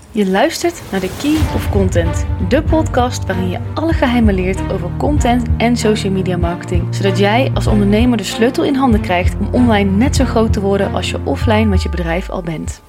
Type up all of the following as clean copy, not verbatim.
Je luistert naar de Key of Content, de podcast waarin je alle geheimen leert over content en social media marketing, zodat jij als ondernemer de sleutel in handen krijgt om online net zo groot te worden als je offline met je bedrijf al bent.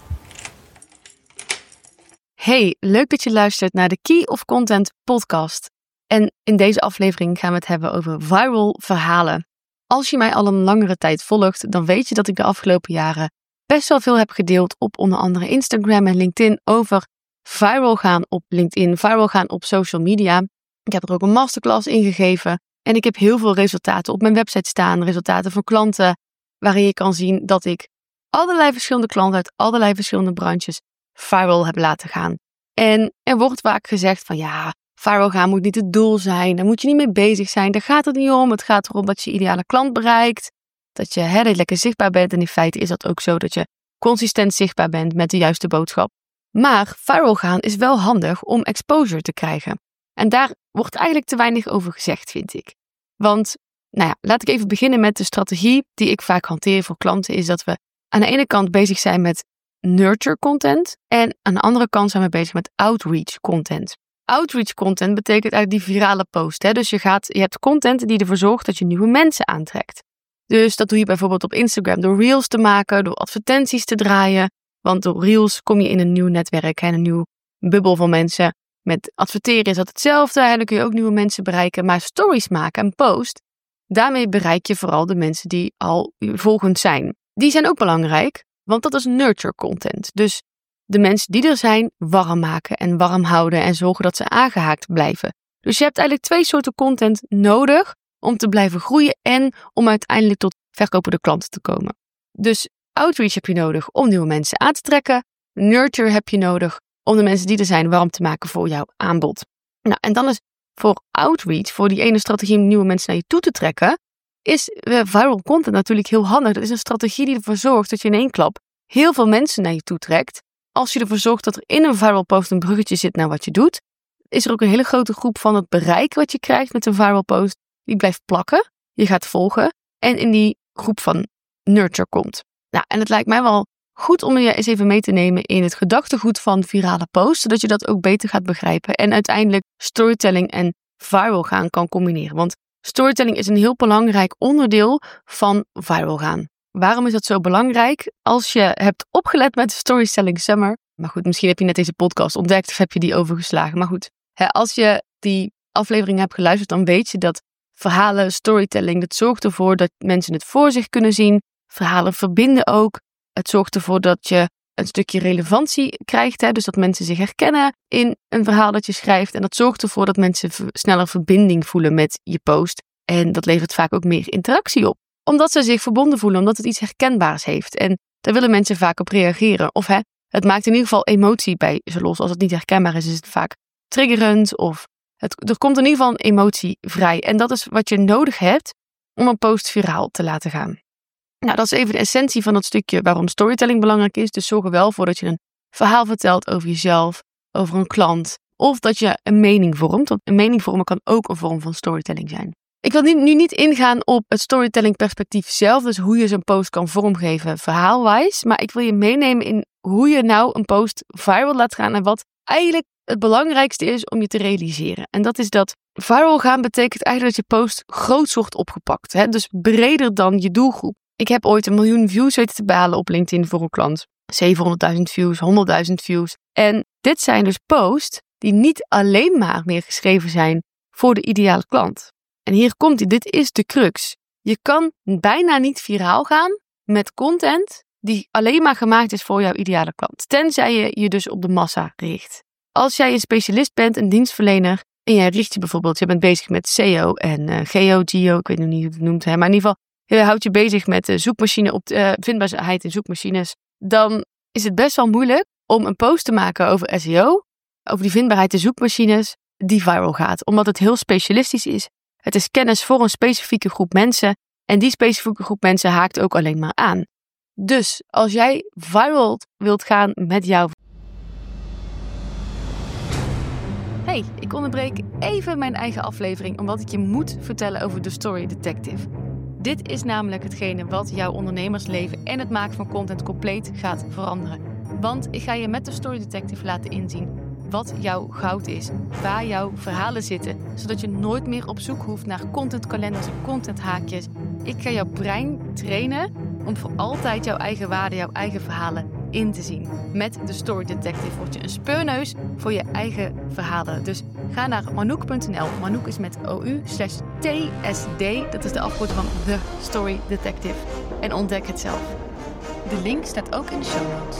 Hey, leuk dat je luistert naar de Key of Content podcast. En in deze aflevering gaan we het hebben over viral verhalen. Als je mij al een langere tijd volgt, dan weet je dat ik de afgelopen jaren best wel veel heb gedeeld op onder andere Instagram en LinkedIn over viral gaan op LinkedIn, viral gaan op social media. Ik heb er ook een masterclass in gegeven en ik heb heel veel resultaten op mijn website staan, resultaten van klanten, waarin je kan zien dat ik allerlei verschillende klanten uit allerlei verschillende branches viral heb laten gaan. En er wordt vaak gezegd van ja, viral gaan moet niet het doel zijn, daar moet je niet mee bezig zijn, daar gaat het niet om. Het gaat erom dat je ideale klant bereikt, dat je lekker zichtbaar bent en in feite is dat ook zo dat je consistent zichtbaar bent met de juiste boodschap. Maar viral gaan is wel handig om exposure te krijgen. En daar wordt eigenlijk te weinig over gezegd, vind ik. Want, laat ik even beginnen met de strategie die ik vaak hanteer voor klanten, is dat we aan de ene kant bezig zijn met nurture content en aan de andere kant zijn we bezig met outreach content. Outreach content betekent eigenlijk die virale post. Hè? Dus je hebt content die ervoor zorgt dat je nieuwe mensen aantrekt. Dus dat doe je bijvoorbeeld op Instagram door reels te maken, door advertenties te draaien. Want door reels kom je in een nieuw netwerk en een nieuw bubbel van mensen. Met adverteren is dat hetzelfde, dan kun je ook nieuwe mensen bereiken. Maar stories maken en post, daarmee bereik je vooral de mensen die al volgend zijn. Die zijn ook belangrijk, want dat is nurture content. Dus de mensen die er zijn, warm maken en warm houden en zorgen dat ze aangehaakt blijven. Dus je hebt eigenlijk 2 soorten content nodig om te blijven groeien en om uiteindelijk tot verkopende klanten te komen. Dus outreach heb je nodig om nieuwe mensen aan te trekken. Nurture heb je nodig om de mensen die er zijn warm te maken voor jouw aanbod. Nou, en dan is voor outreach, voor die ene strategie om nieuwe mensen naar je toe te trekken, is viral content natuurlijk heel handig. Dat is een strategie die ervoor zorgt dat je in één klap heel veel mensen naar je toe trekt. Als je ervoor zorgt dat er in een viral post een bruggetje zit naar wat je doet, is er ook een hele grote groep van het bereik wat je krijgt met een viral post, die blijft plakken, je gaat volgen en in die groep van nurture komt. Nou, en het lijkt mij wel goed om je eens even mee te nemen in het gedachtegoed van virale posts, zodat je dat ook beter gaat begrijpen en uiteindelijk storytelling en viral gaan kan combineren. Want storytelling is een heel belangrijk onderdeel van viral gaan. Waarom is dat zo belangrijk? Als je hebt opgelet met de Storytelling Summer, maar goed, misschien heb je net deze podcast ontdekt of heb je die overgeslagen. Maar goed, als je die aflevering hebt geluisterd, dan weet je dat verhalen, storytelling, dat zorgt ervoor dat mensen het voor zich kunnen zien. Verhalen verbinden ook. Het zorgt ervoor dat je een stukje relevantie krijgt. Dus dat mensen zich herkennen in een verhaal dat je schrijft. En dat zorgt ervoor dat mensen sneller verbinding voelen met je post. En dat levert vaak ook meer interactie op. Omdat ze zich verbonden voelen, omdat het iets herkenbaars heeft. En daar willen mensen vaak op reageren. Of het maakt in ieder geval emotie bij ze los. Als het niet herkenbaar is het vaak triggerend. Of er komt in ieder geval een emotie vrij. En dat is wat je nodig hebt om een post viraal te laten gaan. Nou, dat is even de essentie van dat stukje waarom storytelling belangrijk is. Dus zorg er wel voor dat je een verhaal vertelt over jezelf, over een klant. Of dat je een mening vormt. Want een mening vormen kan ook een vorm van storytelling zijn. Ik wil nu niet ingaan op het storytelling perspectief zelf. Dus hoe je zo'n post kan vormgeven verhaalwijs. Maar ik wil je meenemen in hoe je nou een post viral laat gaan. En wat eigenlijk het belangrijkste is om je te realiseren. En dat is dat viral gaan betekent eigenlijk dat je post groots wordt opgepakt. Dus breder dan je doelgroep. Ik heb ooit 1 miljoen views weten te behalen op LinkedIn voor een klant. 700.000 views, 100.000 views. En dit zijn dus posts die niet alleen maar meer geschreven zijn voor de ideale klant. En hier komt hij, dit is de crux. Je kan bijna niet viraal gaan met content die alleen maar gemaakt is voor jouw ideale klant. Tenzij je je dus op de massa richt. Als jij een specialist bent, een dienstverlener, en jij richt je bijvoorbeeld, je bent bezig met SEO en geo, ik weet nog niet hoe het noemt, maar in ieder geval, je houdt je bezig met vindbaarheid in zoekmachines, dan is het best wel moeilijk om een post te maken over SEO, over die vindbaarheid in zoekmachines, die viral gaat. Omdat het heel specialistisch is. Het is kennis voor een specifieke groep mensen en die specifieke groep mensen haakt ook alleen maar aan. Dus als jij viral wilt gaan met jouw... Hey, ik onderbreek even mijn eigen aflevering omdat ik je moet vertellen over de Story Detective. Dit is namelijk hetgene wat jouw ondernemersleven en het maken van content compleet gaat veranderen. Want ik ga je met de Story Detective laten inzien wat jouw goud is, waar jouw verhalen zitten, zodat je nooit meer op zoek hoeft naar contentkalenders en contenthaakjes. Ik ga jouw brein trainen om voor altijd jouw eigen waarde, jouw eigen verhalen in te zien. Met de Story Detective word je een speurneus voor je eigen verhalen. Dus ga naar Manouk.nl. Manouk is met OU/TSD. Dat is de afkorting van The Story Detective. En ontdek het zelf. De link staat ook in de show notes.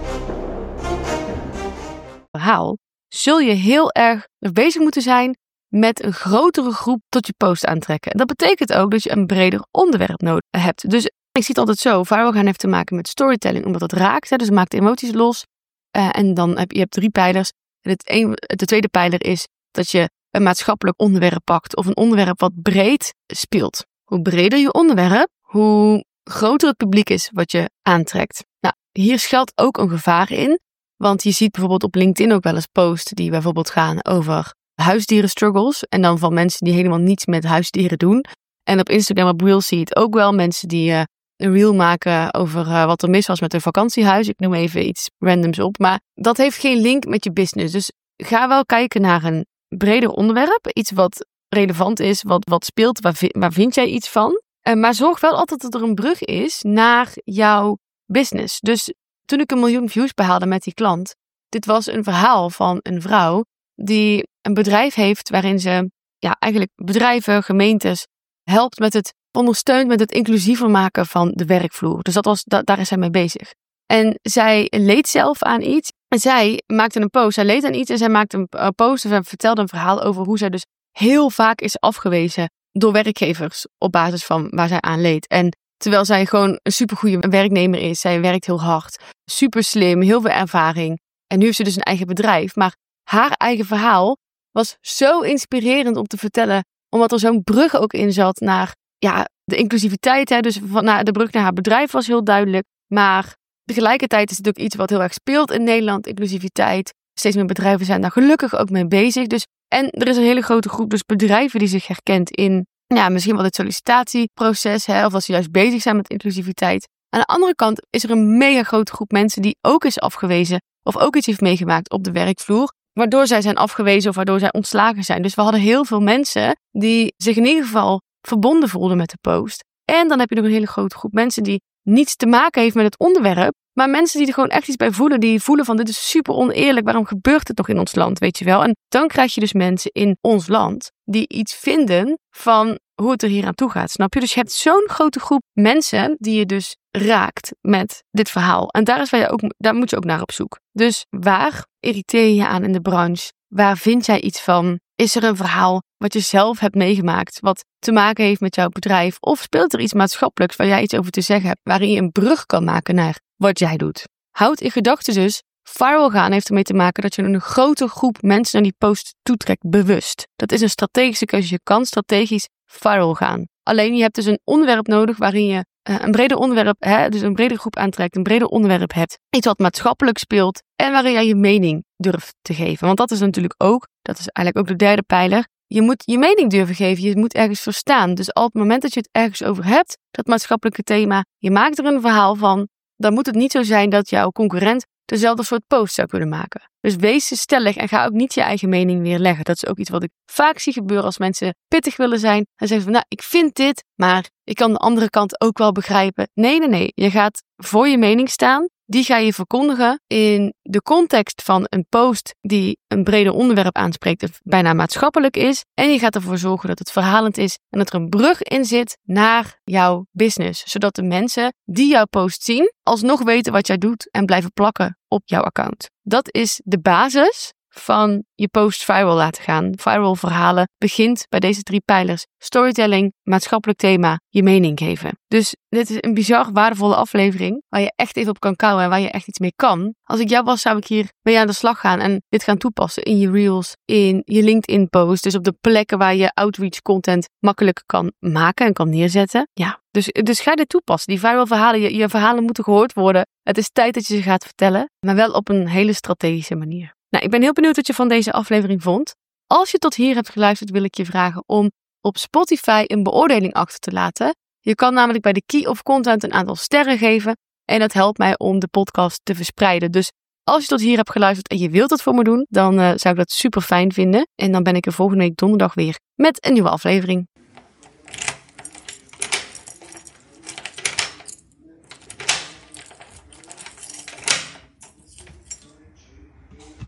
Verhaal zul je heel erg bezig moeten zijn met een grotere groep tot je post aantrekken. En dat betekent ook dat je een breder onderwerp nodig hebt. Dus ik zie het altijd zo. Viral gaan heeft te maken met storytelling, omdat het raakt. Hè, dus het maakt emoties los. En dan heb je 3 pijlers. En de tweede pijler is dat je een maatschappelijk onderwerp pakt. Of een onderwerp wat breed speelt. Hoe breder je onderwerp, hoe groter het publiek is wat je aantrekt. Nou, hier schuilt ook een gevaar in. Want je ziet bijvoorbeeld op LinkedIn ook wel eens posts die bijvoorbeeld gaan over huisdieren struggles. En dan van mensen die helemaal niets met huisdieren doen. En op Instagram op Reels zie je het ook wel. Mensen die een reel maken over wat er mis was met een vakantiehuis. Ik noem even iets randoms op. Maar dat heeft geen link met je business. Dus ga wel kijken naar een breder onderwerp. Iets wat relevant is, wat speelt, waar vind jij iets van. Maar zorg wel altijd dat er een brug is naar jouw business. Dus toen ik 1 miljoen views behaalde met die klant. Dit was een verhaal van een vrouw die een bedrijf heeft waarin ze eigenlijk bedrijven, gemeentes helpt met het ondersteunt met het inclusiever maken van de werkvloer. Dus daar is zij mee bezig. En zij leed zelf aan iets. En zij maakte een post. Zij leed aan iets en zij maakte een post en vertelde een verhaal over hoe zij dus heel vaak is afgewezen door werkgevers op basis van waar zij aan leed. En terwijl zij gewoon een supergoeie werknemer is. Zij werkt heel hard, super slim, heel veel ervaring. En nu heeft ze dus een eigen bedrijf. Maar haar eigen verhaal was zo inspirerend om te vertellen. Omdat er zo'n brug ook in zat naar de inclusiviteit. Hè. Dus de brug naar haar bedrijf was heel duidelijk. Maar tegelijkertijd is het ook iets wat heel erg speelt in Nederland. Inclusiviteit. Steeds meer bedrijven zijn daar gelukkig ook mee bezig. En er is een hele grote groep dus bedrijven die zich herkent in misschien wel het sollicitatieproces. Hè, of dat ze juist bezig zijn met inclusiviteit. Aan de andere kant is er een mega grote groep mensen die ook is afgewezen. Of ook iets heeft meegemaakt op de werkvloer. Waardoor zij zijn afgewezen of waardoor zij ontslagen zijn. Dus we hadden heel veel mensen die zich in ieder geval verbonden voelden met de post. En dan heb je nog een hele grote groep mensen die niets te maken heeft met het onderwerp. Maar mensen die er gewoon echt iets bij voelen. Die voelen van dit is super oneerlijk. Waarom gebeurt het nog in ons land, weet je wel? En dan krijg je dus mensen in ons land die iets vinden van hoe het er hier aan toe gaat. Snap je? Dus je hebt zo'n grote groep mensen die je dus raakt met dit verhaal. En daar moet je ook naar op zoek. Dus waar irriteer je je aan in de branche? Waar vind jij iets van? Is er een verhaal wat je zelf hebt meegemaakt, wat te maken heeft met jouw bedrijf? Of speelt er iets maatschappelijks waar jij iets over te zeggen hebt, waarin je een brug kan maken naar wat jij doet? Houd in gedachten dus, viral gaan heeft ermee te maken dat je een grote groep mensen naar die post toetrekt, bewust. Dat is een strategische keuze. Je kan strategisch viral gaan. Alleen je hebt dus een onderwerp nodig waarin je een breder onderwerp, dus een bredere groep aantrekt, een breder onderwerp hebt. Iets wat maatschappelijk speelt en waarin jij je mening durft te geven. Want dat is natuurlijk ook, dat is eigenlijk ook de derde pijler. Je moet je mening durven geven, je moet ergens verstaan. Dus op het moment dat je het ergens over hebt, dat maatschappelijke thema, je maakt er een verhaal van, dan moet het niet zo zijn dat jouw concurrent dezelfde soort post zou kunnen maken. Dus wees stellig en ga ook niet je eigen mening weerleggen. Dat is ook iets wat ik vaak zie gebeuren als mensen pittig willen zijn. En zeggen van, ik vind dit, maar ik kan de andere kant ook wel begrijpen. Nee. Je gaat voor je mening staan. Die ga je verkondigen in de context van een post die een breder onderwerp aanspreekt, dat bijna maatschappelijk is. En je gaat ervoor zorgen dat het verhalend is en dat er een brug in zit naar jouw business. Zodat de mensen die jouw post zien, alsnog weten wat jij doet en blijven plakken op jouw account. Dat is de basis van je post viral laten gaan. Viral verhalen begint bij deze 3 pijlers. Storytelling, maatschappelijk thema, je mening geven. Dus dit is een bizar waardevolle aflevering waar je echt even op kan kouwen en waar je echt iets mee kan. Als ik jou was, zou ik hier mee aan de slag gaan en dit gaan toepassen in je reels, in je LinkedIn post. Dus op de plekken waar je outreach content makkelijk kan maken en kan neerzetten. Ja, dus ga dit toepassen. Die viral verhalen, je verhalen moeten gehoord worden. Het is tijd dat je ze gaat vertellen, maar wel op een hele strategische manier. Nou, ik ben heel benieuwd wat je van deze aflevering vond. Als je tot hier hebt geluisterd, wil ik je vragen om op Spotify een beoordeling achter te laten. Je kan namelijk bij de Key of Content een aantal sterren geven. En dat helpt mij om de podcast te verspreiden. Dus als je tot hier hebt geluisterd en je wilt dat voor me doen, dan zou ik dat super fijn vinden. En dan ben ik er volgende week donderdag weer met een nieuwe aflevering.